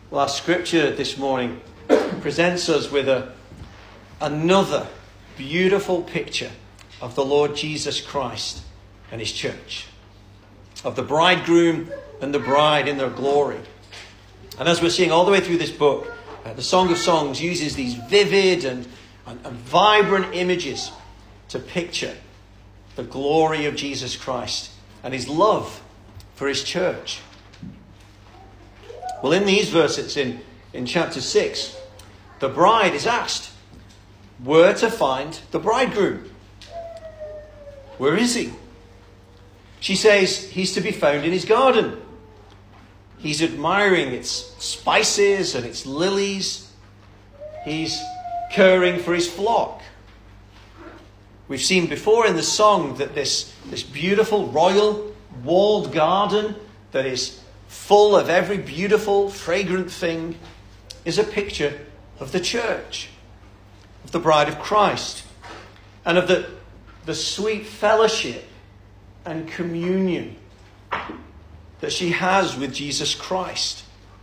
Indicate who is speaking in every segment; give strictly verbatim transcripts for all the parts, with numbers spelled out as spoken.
Speaker 1: Well, our scripture this morning presents us with a, another beautiful picture of the Lord Jesus Christ and his church, of the bridegroom and the bride in their glory. And as we're seeing all the way through this book, uh, the Song of Songs uses these vivid and, and, and vibrant images to picture the glory of Jesus Christ and his love for his church. Well, in these verses, in, in chapter six, the bride is asked where to find the bridegroom. Where is he? She says he's to be found in his garden. He's admiring its spices and its lilies. He's caring for his flock. We've seen before in the song that this, this beautiful royal walled garden that is full of every beautiful, fragrant thing is a picture of the church, of the bride of Christ, and of the, the sweet fellowship and communion that she has with Jesus Christ.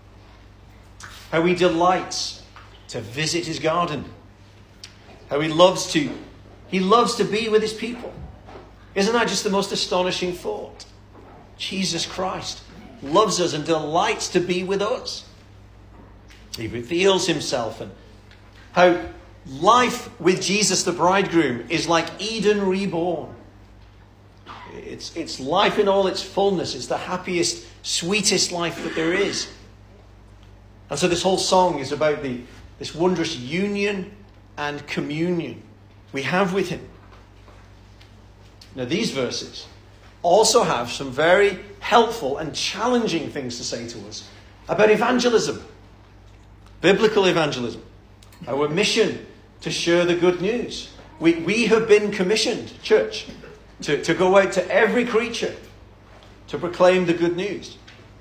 Speaker 1: How he delights to visit his garden. How he loves to, he loves to be with his people. Isn't that just the most astonishing thought? Jesus Christ loves us and delights to be with us. He reveals himself, and how life with Jesus the bridegroom is like Eden reborn. It's, it's life in all its fullness. It's the happiest, sweetest life that there is. And so this whole song is about the, this wondrous union and communion we have with him. Now these verses also have some very helpful and challenging things to say to us about evangelism, biblical evangelism, our mission to share the good news. We, we have been commissioned, church, to, to go out to every creature to proclaim the good news.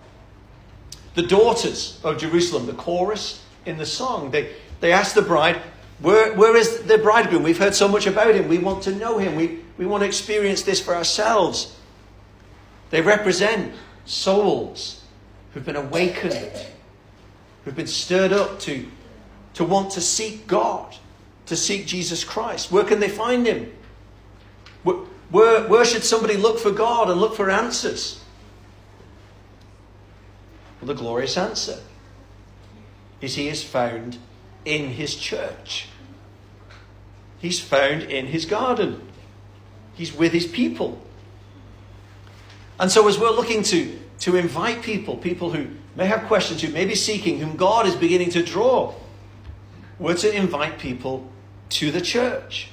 Speaker 1: The daughters of Jerusalem, the chorus in the song, they, they ask the bride, where, where is the bridegroom? We've heard so much about him. We want to know him. We, we want to experience this for ourselves. They represent souls who've been awakened, who've been stirred up to, to want to seek God, to seek Jesus Christ. Where can they find him? Where, where, where should somebody look for God and look for answers? Well, the glorious answer is he is found in his church. He's found in his garden. He's with his people. And so as we're looking to, to invite people, people who may have questions, who may be seeking, whom God is beginning to draw, we're to invite people to the church.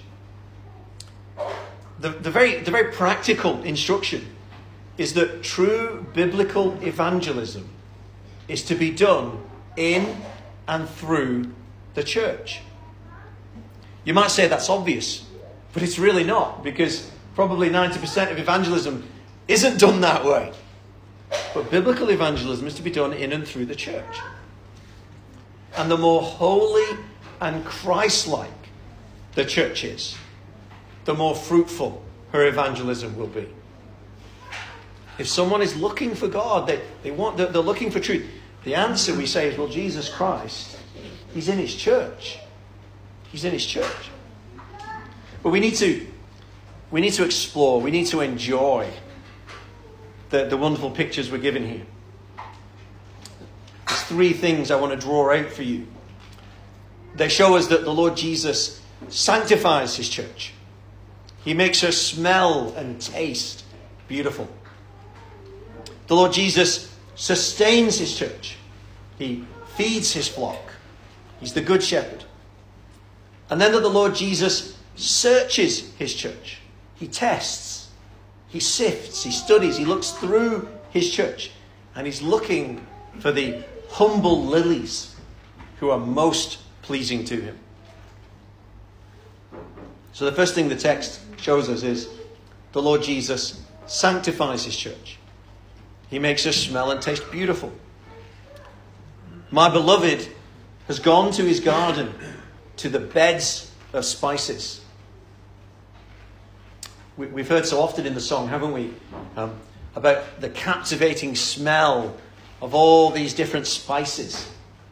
Speaker 1: The, the, very, the very practical instruction is that true biblical evangelism is to be done in and through the church. You might say that's obvious, but it's really not, because probably ninety percent of evangelism isn't done that way. But biblical evangelism is to be done in and through the church. And the more holy and Christ-like the church is, the more fruitful her evangelism will be. If someone is looking for God, they, they want, they're, they're looking for truth, the answer we say is, well, Jesus Christ, he's in his church. He's in his church. But we need to, we need to explore, we need to enjoy the, the wonderful pictures we're given here. There's three things I want to draw out for you. They show us that the Lord Jesus sanctifies his church. He makes her smell and taste beautiful. The Lord Jesus sustains his church. He feeds his flock. He's the good shepherd. And then that the Lord Jesus searches his church. He tests. He sifts. He studies. He looks through his church. And he's looking for the humble lilies who are most pleasing to him. So the first thing the text shows us is the Lord Jesus sanctifies his church. He makes us smell and taste beautiful. My beloved has gone to his garden, to the beds of spices. We, we've heard so often in the song, haven't we, um, about the captivating smell of all these different spices.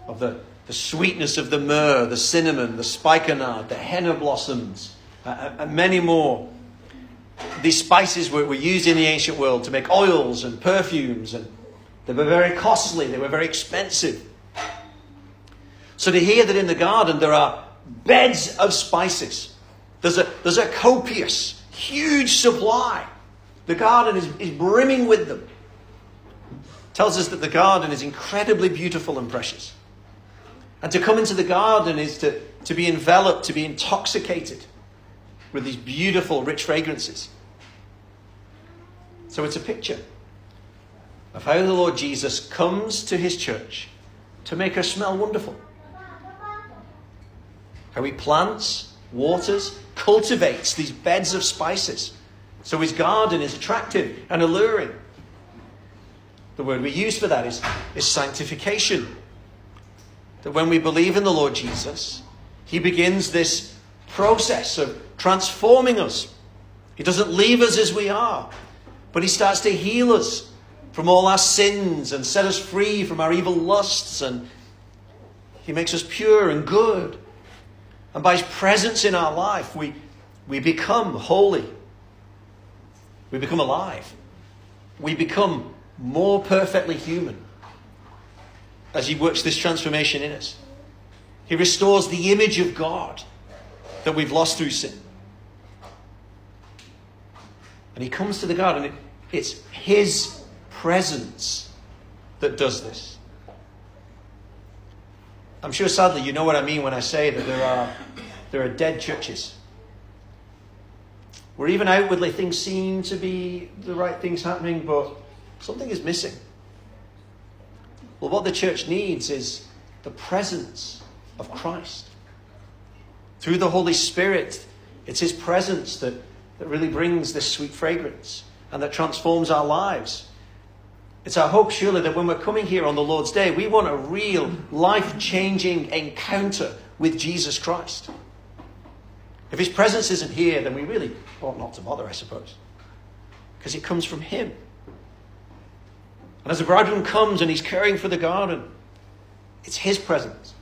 Speaker 1: of the, the sweetness of the myrrh, the cinnamon, the spikenard, the henna blossoms, uh, and many more. These spices were, were used in the ancient world to make oils and perfumes, and they were very costly, they were very expensive. So to hear that in the garden there are beds of spices, there's a, there's a copious, huge supply. The garden is, is brimming with them. Tells us that the garden is incredibly beautiful and precious. And to come into the garden is to, to be enveloped, to be intoxicated with these beautiful, rich fragrances. So it's a picture of how the Lord Jesus comes to his church to make her smell wonderful. How he plants, waters, cultivates these beds of spices. So his garden is attractive and alluring. The word we use for that is, is sanctification. That when we believe in the Lord Jesus, he begins this process of transforming us. He doesn't leave us as we are, but he starts to heal us from all our sins and set us free from our evil lusts, and he makes us pure and good. And by his presence in our life, we, we become holy. We become alive. We become more perfectly human as he works this transformation in us. He restores the image of God that we've lost through sin. And he comes to the garden. It, it's his presence that does this. I'm sure, sadly, you know what I mean when I say that there are, there are dead churches, where even outwardly things seem to be the right things happening, but something is missing. Well, what the church needs is the presence of Christ. Through the Holy Spirit, it's his presence that, that really brings this sweet fragrance and that transforms our lives. It's our hope, surely, that when we're coming here on the Lord's Day, we want a real life-changing encounter with Jesus Christ. If his presence isn't here, then we really ought not to bother, I suppose, because it comes from him. And as the bridegroom comes and he's caring for the garden, it's his presence.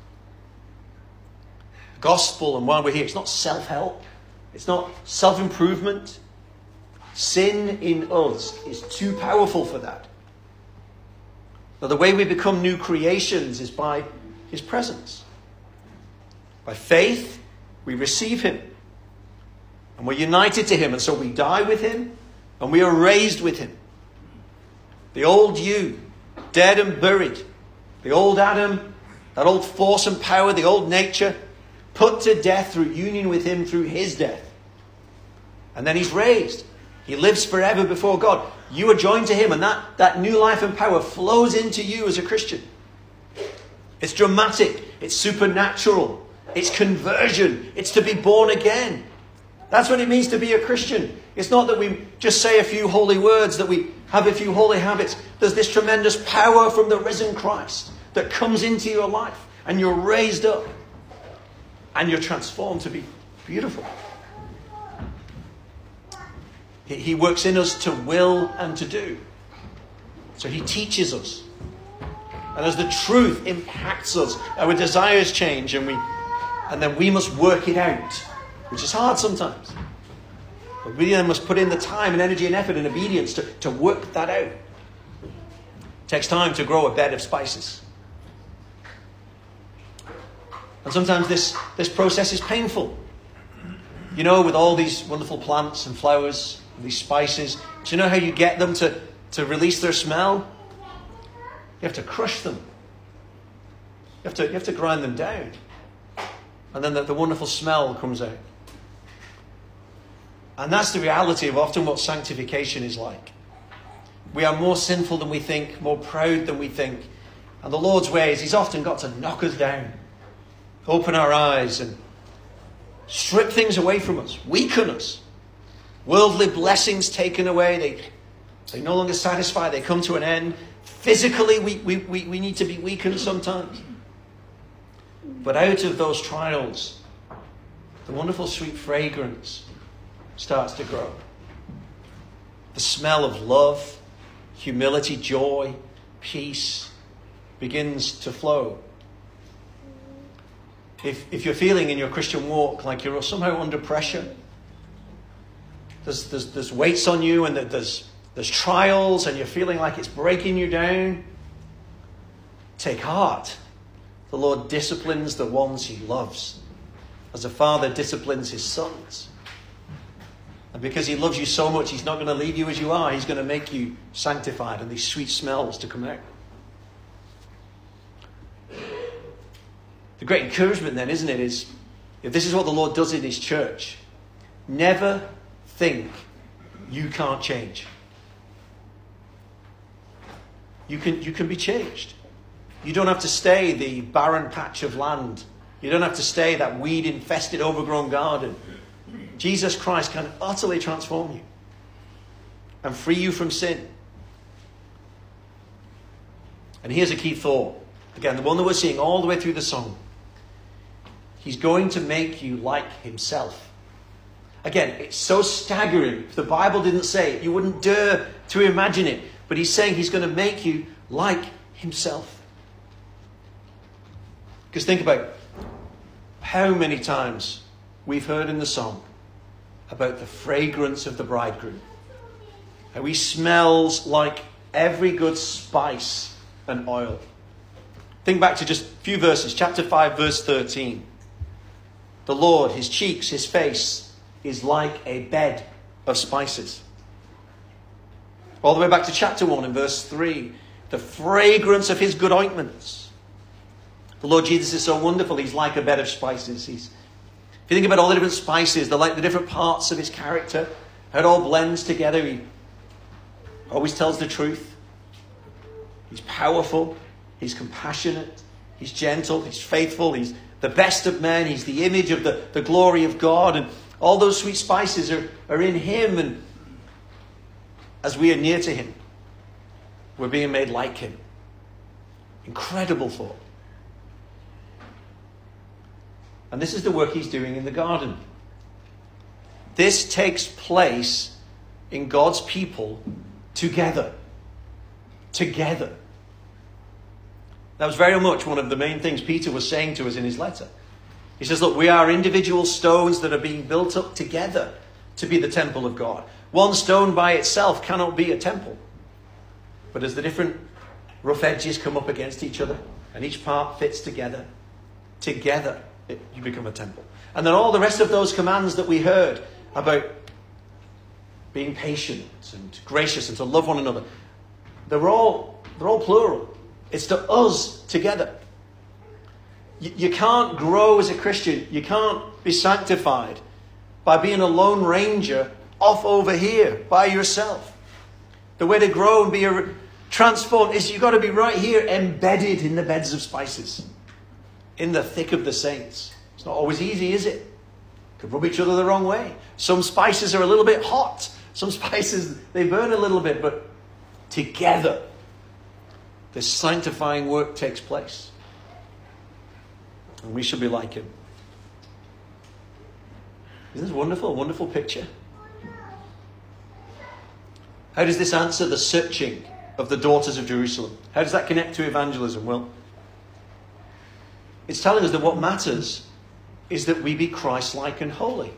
Speaker 1: The gospel, and while we're here, it's not self-help. It's not self-improvement. Sin in us is too powerful for that. But the way we become new creations is by his presence. By faith, we receive him. And we're united to him. And so we die with him. And we are raised with him. The old you, dead and buried. The old Adam, that old force and power, the old nature, put to death through union with him through his death. And then he's raised. He lives forever before God. You are joined to him, and that, that new life and power flows into you as a Christian. It's dramatic. It's supernatural. It's conversion. It's to be born again. That's what it means to be a Christian. It's not that we just say a few holy words, that we have a few holy habits. There's this tremendous power from the risen Christ that comes into your life, and you're raised up, and you're transformed to be beautiful. He works in us to will and to do. So he teaches us. And as the truth impacts us, our desires change, and we, and then we must work it out, which is hard sometimes. But we then must put in the time and energy and effort and obedience to, to work that out. It takes time to grow a bed of spices. And sometimes this, this process is painful. You know, with all these wonderful plants and flowers, these spices, do you know how you get them to, to release their smell? You have to crush them. You have to, you have to grind them down. And then the, the wonderful smell comes out. And that's the reality of often what sanctification is like. We are more sinful than we think, more proud than we think. And the Lord's ways, he's often got to knock us down, open our eyes and strip things away from us, weaken us. Worldly blessings taken away, they, they no longer satisfy, they come to an end. Physically, we, we, we, we need to be weakened sometimes. But out of those trials, the wonderful sweet fragrance starts to grow. The smell of love, humility, joy, peace begins to flow. If, if you're feeling in your Christian walk like you're somehow under pressure, there's, there's, there's weights on you and there's, there's trials and you're feeling like it's breaking you down, take heart. The Lord disciplines the ones he loves, as a father disciplines his sons. And because he loves you so much, he's not going to leave you as you are. He's going to make you sanctified and these sweet smells to come out. The great encouragement then, isn't it, is if this is what the Lord does in his church, never think you can't change. You can, you can be changed. You don't have to stay the barren patch of land. You don't have to stay that weed-infested, overgrown garden. Jesus Christ can utterly transform you and free you from sin. And here's a key thought. Again, the one that we're seeing all the way through the song. He's going to make you like himself. Again, it's so staggering. If the Bible didn't say it, you wouldn't dare to imagine it. But he's saying he's going to make you like himself. Because think about how many times we've heard in the song about the fragrance of the bridegroom. How he smells like every good spice and oil. Think back to just a few verses. Chapter five, verse thirteen. The Lord, his cheeks, his face is like a bed of spices. All the way back to chapter one and verse three. The fragrance of his good ointments. The Lord Jesus is so wonderful. He's like a bed of spices. He's, if you think about all the different spices, they're like the different parts of his character. How it all blends together. He always tells the truth. He's powerful. He's compassionate. He's gentle. He's faithful. He's the best of men. He's the image of the, the glory of God. And all those sweet spices are, are in him. And as we are near to him, we're being made like him. Incredible thought. And this is the work he's doing in the garden. This takes place in God's people together. Together. That was very much one of the main things Peter was saying to us in his letter. He says, look, we are individual stones that are being built up together to be the temple of God. One stone by itself cannot be a temple. But as the different rough edges come up against each other and each part fits together, together it, you become a temple. And then all the rest of those commands that we heard about being patient and gracious and to love one another, they're all, they're all plural. It's to us together. You, you can't grow as a Christian. You can't be sanctified by being a lone ranger off over here by yourself. The way to grow and be a, transformed is you've got to be right here, embedded in the beds of spices, in the thick of the saints. It's not always easy, is it? Could rub each other the wrong way. Some spices are a little bit hot. Some spices, they burn a little bit, but together, this sanctifying work takes place. And we should be like him. Isn't this wonderful? A wonderful picture. How does this answer the searching of the daughters of Jerusalem? How does that connect to evangelism? Well, it's telling us that what matters is that we be Christ-like and holy.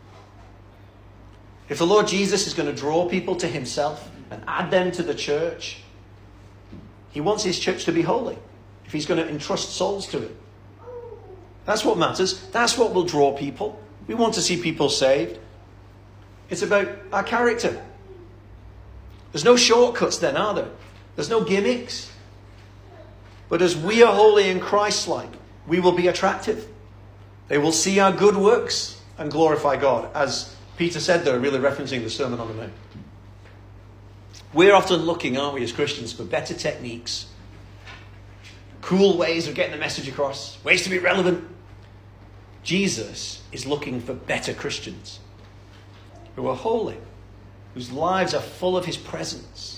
Speaker 1: If the Lord Jesus is going to draw people to himself and add them to the church, he wants his church to be holy. If he's going to entrust souls to it. That's what matters. That's what will draw people. We want to see people saved. It's about our character. There's no shortcuts then, are there? There's no gimmicks. But as we are holy and Christ-like, we will be attractive. They will see our good works and glorify God. As Peter said there, really referencing the Sermon on the Mount. We're often looking, aren't we, as Christians, for better techniques. Cool ways of getting the message across. Ways to be relevant. Jesus is looking for better Christians. Who are holy. Whose lives are full of his presence.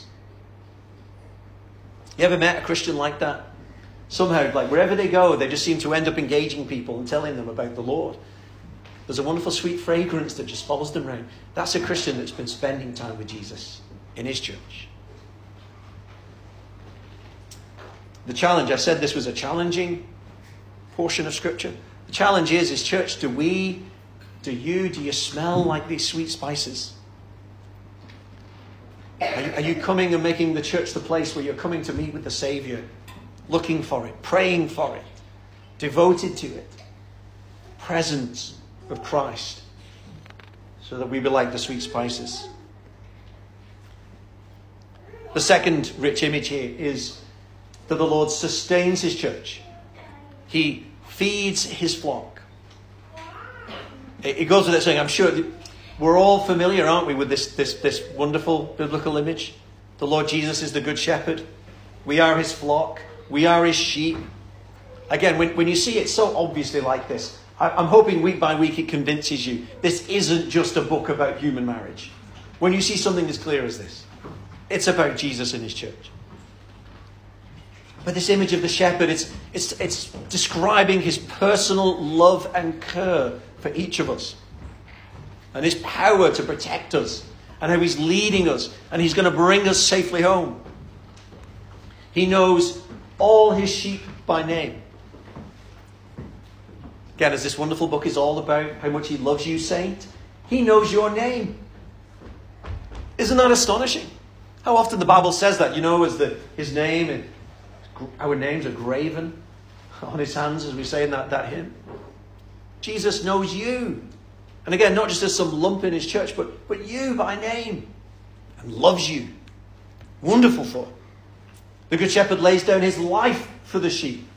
Speaker 1: You ever met a Christian like that? Somehow, like wherever they go, they just seem to end up engaging people and telling them about the Lord. There's a wonderful sweet fragrance that just follows them around. That's a Christian that's been spending time with Jesus in his church. The challenge, I said this was a challenging portion of Scripture. The challenge is, is church, do we, do you, do you smell like these sweet spices? Are you, are you coming and making the church the place where you're coming to meet with the Saviour, looking for it, praying for it, devoted to it, presence of Christ, so that we be like the sweet spices? The second rich image here is that the Lord sustains his church. He feeds his flock. It goes without saying, I'm sure we're all familiar, aren't we, with this, this, this wonderful biblical image? The Lord Jesus is the good shepherd. We are his flock. We are his sheep. Again, when, when you see it so obviously like this, I, I'm hoping week by week it convinces you this isn't just a book about human marriage. When you see something as clear as this, it's about Jesus and his church. But this image of the shepherd, it's, it's, it's describing his personal love and care for each of us, and his power to protect us, and how he's leading us, and he's going to bring us safely home. He knows all his sheep by name. Again, as this wonderful book is all about how much he loves you, saint, he knows your name. Isn't that astonishing? How often the Bible says that, you know, as the, his name, and our names are graven on his hands, as we say in that, that hymn. Jesus knows you. And again, not just as some lump in his church, but, but you by name. And loves you. Wonderful thought. The Good Shepherd lays down his life for the sheep.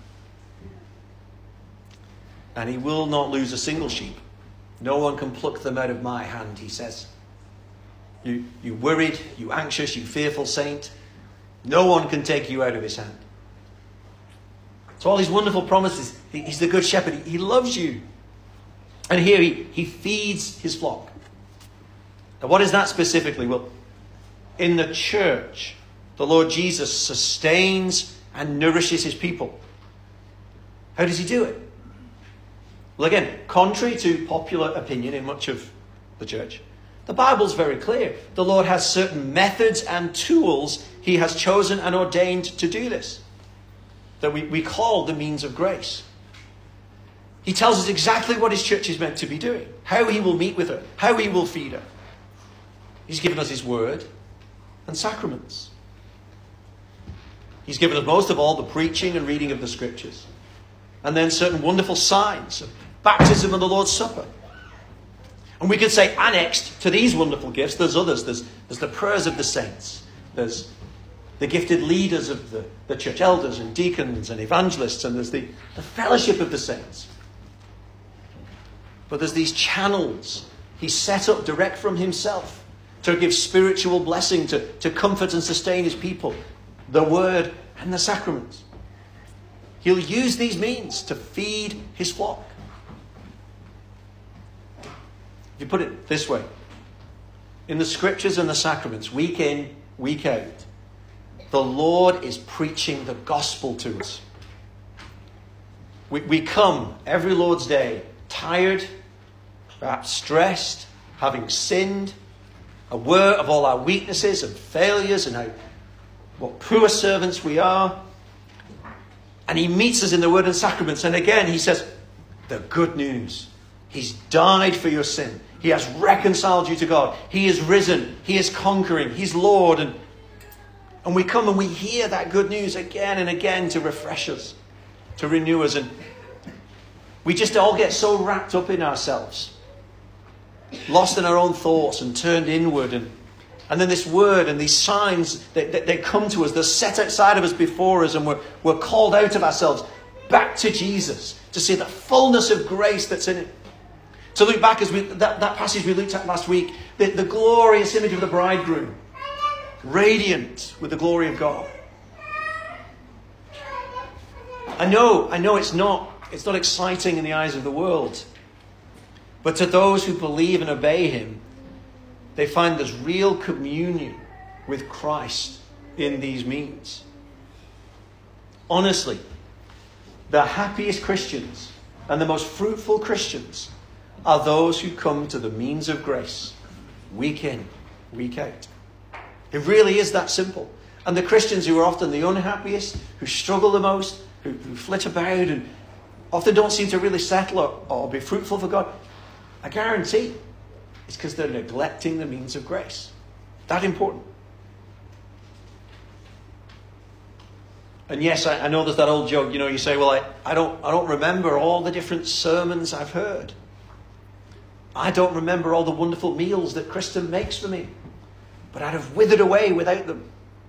Speaker 1: And he will not lose a single sheep. No one can pluck them out of my hand, he says. You, you worried, you anxious, you fearful saint. No one can take you out of his hand. So all these wonderful promises. He, he's the Good Shepherd. He, he loves you. And here he, he feeds his flock. Now what is that specifically? Well, in the church, the Lord Jesus sustains and nourishes his people. How does he do it? Well, again, contrary to popular opinion in much of the church, the Bible's very clear. The Lord has certain methods and tools he has chosen and ordained to do this, that we, we call the means of grace. He tells us exactly what his church is meant to be doing, how he will meet with her, how he will feed her. He's given us his word and sacraments. He's given us most of all the preaching and reading of the scriptures, and then certain wonderful signs of baptism and the Lord's Supper. And we could say annexed to these wonderful gifts, there's others. There's, there's the prayers of the saints. There's the gifted leaders of the, the church, elders and deacons and evangelists, and there's the, the fellowship of the saints. But there's these channels he's set up direct from himself to give spiritual blessing, to, to comfort and sustain his people. The word and the sacraments. He'll use these means to feed his flock. If you put it this way, in the scriptures and the sacraments, week in, week out, the Lord is preaching the gospel to us. We, we come every Lord's Day tired, perhaps stressed, having sinned, aware of all our weaknesses and failures and how what poor servants we are. And he meets us in the word and sacraments. And again, he says, the good news. He's died for your sin. He has reconciled you to God. He is risen. He is conquering. He's Lord. And, and we come and we hear that good news again and again to refresh us, to renew us. And we just all get so wrapped up in ourselves, lost in our own thoughts and turned inward. And, and then this word and these signs, they, they, they come to us. They're set outside of us, before us, and we're, we're called out of ourselves back to Jesus to see the fullness of grace that's in it. To look back as we that, that passage we looked at last week, the, the glorious image of the bridegroom, radiant with the glory of God. I know, I know it's not, it's not exciting in the eyes of the world. But to those who believe and obey him, they find this real communion with Christ in these means. Honestly, the happiest Christians and the most fruitful Christians are those who come to the means of grace week in, week out. It really is that simple. And the Christians who are often the unhappiest, who struggle the most, who, who flit about and often don't seem to really settle or, or be fruitful for God, I guarantee it's because they're neglecting the means of grace. That important. And yes, I, I know there's that old joke, you know, you say, well, I, I don't I don't remember all the different sermons I've heard. I don't remember all the wonderful meals that Kristen makes for me. But I'd have withered away without them.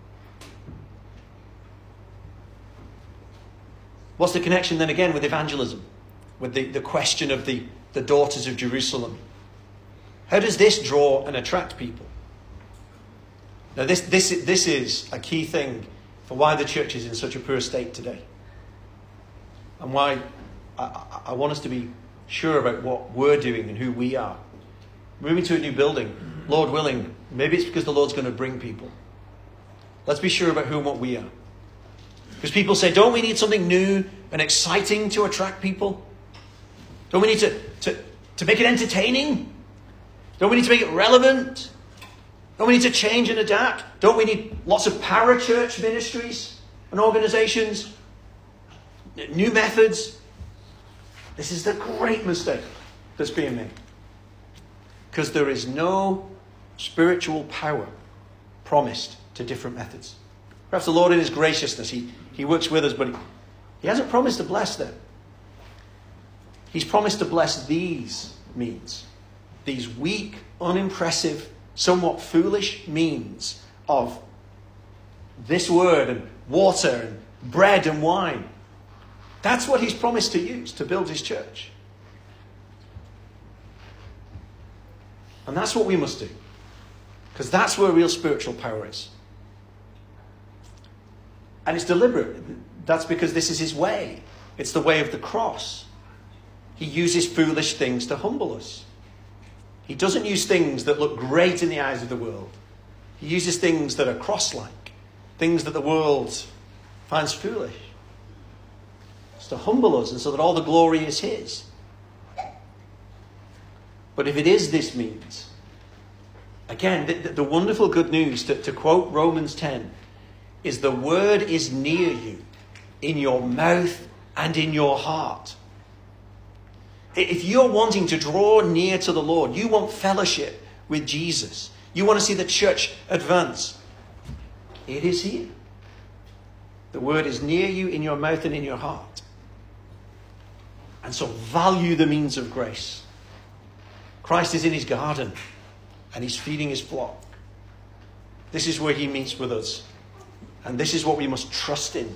Speaker 1: What's the connection then again with evangelism? With the, the question of the, the daughters of Jerusalem? How does this draw and attract people? Now this, this, this is a key thing for why the church is in such a poor state today. And why I, I want us to be sure about what we're doing and who we are. Moving to a new building, Lord willing, maybe it's because the Lord's going to bring people. Let's be sure about who and what we are. Because people say, don't we need something new and exciting to attract people? Don't we need to, to, to make it entertaining? Don't we need to make it relevant? Don't we need to change and adapt? Don't we need lots of parachurch ministries and organizations? New methods? This is the great mistake that's being made. Because there is no spiritual power promised to different methods. Perhaps the Lord in his graciousness, he, he works with us, but he, he hasn't promised to bless them. He's promised to bless these means. These weak, unimpressive, somewhat foolish means of this word and water and bread and wine. That's what he's promised to use to build his church. And that's what we must do. Because that's where real spiritual power is. And it's deliberate. That's because this is his way. It's the way of the cross. He uses foolish things to humble us. He doesn't use things that look great in the eyes of the world. He uses things that are cross-like. Things that the world finds foolish. It's to humble us and so that all the glory is his. But if it is this means, again, the, the wonderful good news, to, to quote Romans ten, is the word is near you, in your mouth and in your heart. If you're wanting to draw near to the Lord, you want fellowship with Jesus, you want to see the church advance, it is here. The word is near you, in your mouth and in your heart. And so value the means of grace. Christ is in his garden and he's feeding his flock. This is where he meets with us. And this is what we must trust in.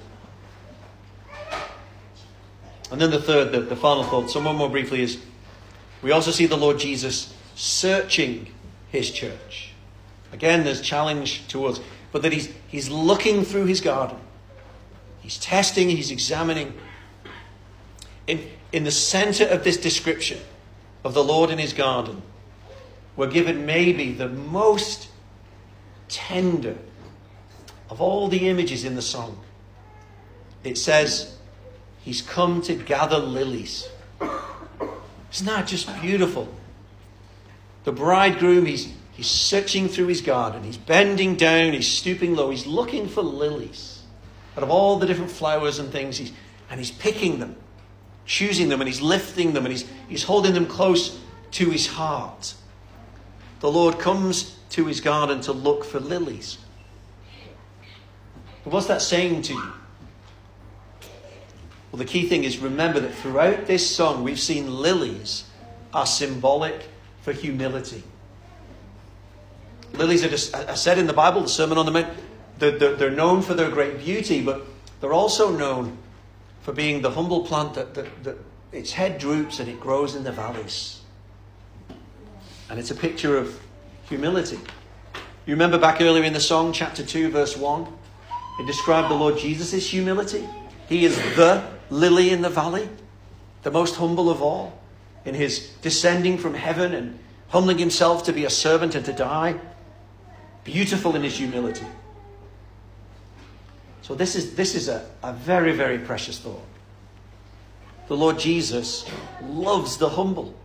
Speaker 1: And then the third, the, the final thought, somewhat more briefly, is we also see the Lord Jesus searching his church. Again, there's challenge to us, but that he's, he's looking through his garden. He's testing, he's examining. In, in the center of this description of the Lord in his garden, we're given maybe the most tender of all the images in the song. It says, he's come to gather lilies. Isn't that just beautiful? The bridegroom, he's, he's searching through his garden. He's bending down, he's stooping low. He's looking for lilies. Out of all the different flowers and things, he's, and he's picking them, choosing them, and he's lifting them, and he's, he's holding them close to his heart. The Lord comes to his garden to look for lilies. But what's that saying to you? Well, the key thing is, remember that throughout this song, we've seen lilies are symbolic for humility. Lilies are, just, are said in the Bible, the Sermon on the Mount, they're, they're, they're known for their great beauty, but they're also known for being the humble plant that, that, that its head droops and it grows in the valleys. And it's a picture of humility. You remember back earlier in the song, chapter two, verse one, it described the Lord Jesus' humility. He is the lily in the valley, the most humble of all, in his descending from heaven and humbling himself to be a servant and to die. Beautiful in his humility. So this is, this is a, a very, very precious thought. The Lord Jesus loves the humble.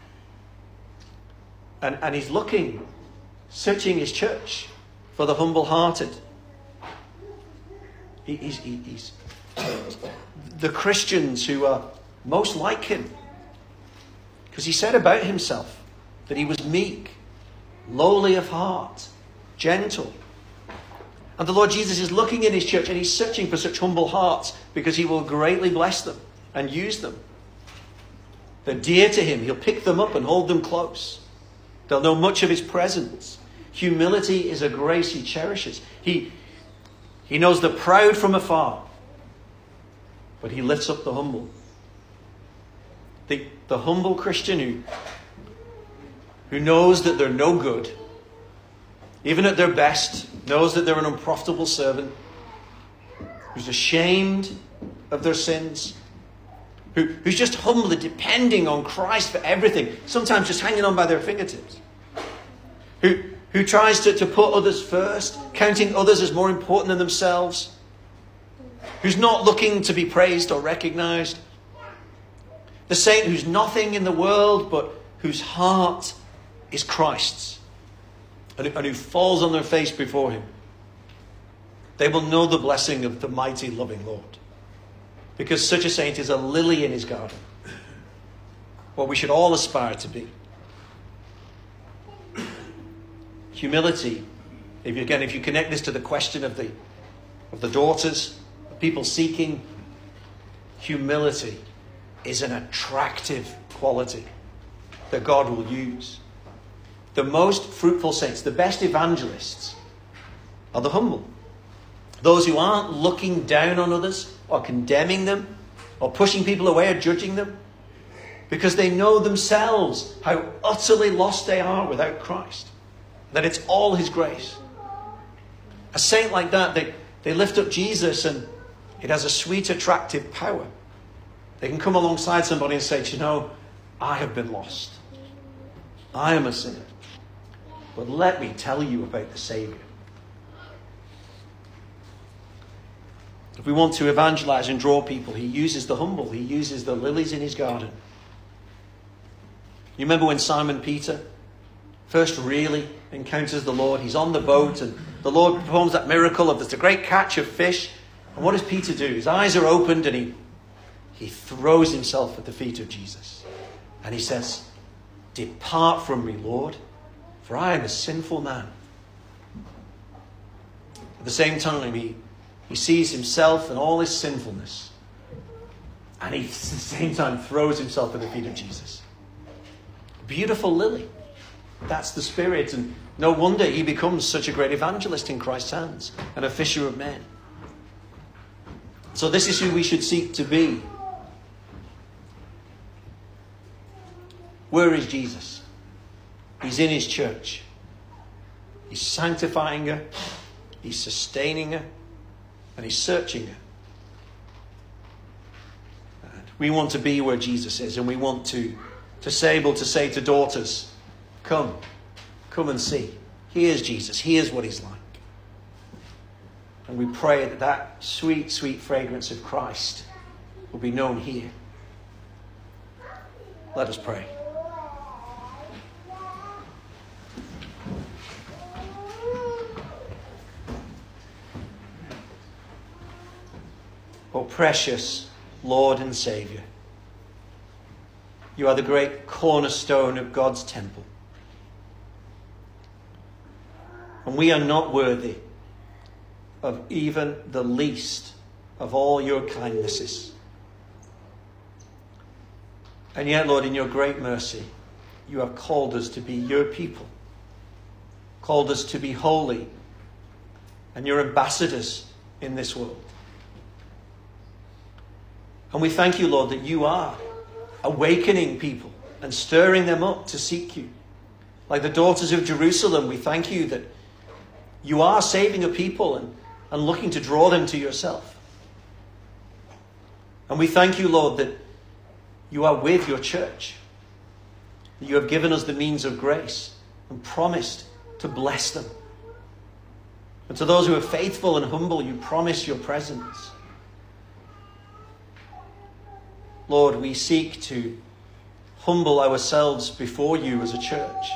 Speaker 1: And, and he's looking, searching his church for the humble-hearted. He, he's, he, he's the Christians who are most like him. Because he said about himself that he was meek, lowly of heart, gentle. And the Lord Jesus is looking in his church and he's searching for such humble hearts because he will greatly bless them and use them. They're dear to him. He'll pick them up and hold them close. They'll know much of his presence. Humility is a grace he cherishes. He, he knows the proud from afar, but he lifts up the humble. The, the humble Christian who, who knows that they're no good, even at their best, knows that they're an unprofitable servant, who's ashamed of their sins, who, who's just humbly depending on Christ for everything, sometimes just hanging on by their fingertips, who, who tries to, to put others first, counting others as more important than themselves, who's not looking to be praised or recognized, the saint who's nothing in the world but whose heart is Christ's, and, and who falls on their face before him. They will know the blessing of the mighty loving Lord, because such a saint is a lily in his garden, what we should all aspire to be. Humility, if you, again, if you connect this to the question of the, of the daughters, the people seeking, humility is an attractive quality that God will use. The most fruitful saints, the best evangelists, are the humble. Those who aren't looking down on others or condemning them or pushing people away or judging them, because they know themselves how utterly lost they are without Christ, that it's all his grace. A saint like that, they, they lift up Jesus and it has a sweet, attractive power. They can come alongside somebody and say, you know, I have been lost. I am a sinner. But let me tell you about the Saviour. If we want to evangelize and draw people, he uses the humble. He uses the lilies in his garden. You remember when Simon Peter first really encounters the Lord? He's on the boat and the Lord performs that miracle of there's a great catch of fish. And what does Peter do? His eyes are opened and he, he throws himself at the feet of Jesus. And he says, "Depart from me, Lord, for I am a sinful man." At the same time, he, he sees himself and all his sinfulness. And he, at the same time, throws himself at the feet of Jesus. Beautiful lily. That's the Spirit. And no wonder he becomes such a great evangelist in Christ's hands and a fisher of men. So this is who we should seek to be. Where is Jesus? He's in his church. He's sanctifying her. He's sustaining her. And he's searching her. And we want to be where Jesus is. And we want to, to say, able to say to daughters, come, come and see. Here's Jesus. Here's what he's like. And we pray that that sweet, sweet fragrance of Christ will be known here. Let us pray. Oh, precious Lord and Saviour, you are the great cornerstone of God's temple. And we are not worthy of even the least of all your kindnesses. And yet, Lord, in your great mercy, you have called us to be your people, called us to be holy and your ambassadors in this world. And we thank you, Lord, that you are awakening people and stirring them up to seek you. Like the daughters of Jerusalem, we thank you that you are saving a people and, and looking to draw them to yourself. And we thank you, Lord, that you are with your church. You have given us the means of grace and promised to bless them. And to those who are faithful and humble, you promise your presence. Lord, we seek to humble ourselves before you as a church.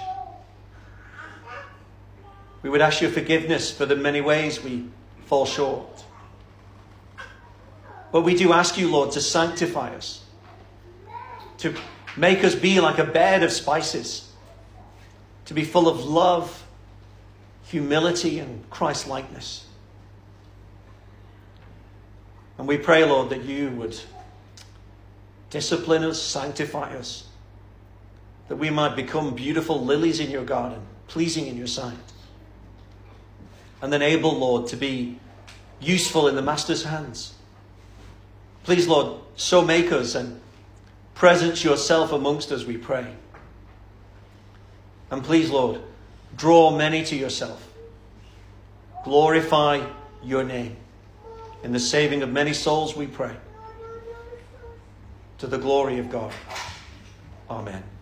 Speaker 1: We would ask your forgiveness for the many ways we fall short. But we do ask you, Lord, to sanctify us, to make us be like a bed of spices, to be full of love, humility, and Christ-likeness. And we pray, Lord, that you would discipline us, sanctify us, that we might become beautiful lilies in your garden, pleasing in your sight. And then able, Lord, to be useful in the Master's hands. Please, Lord, so make us and presence yourself amongst us, we pray. And please, Lord, draw many to yourself. Glorify your name. In the saving of many souls, we pray. To the glory of God. Amen.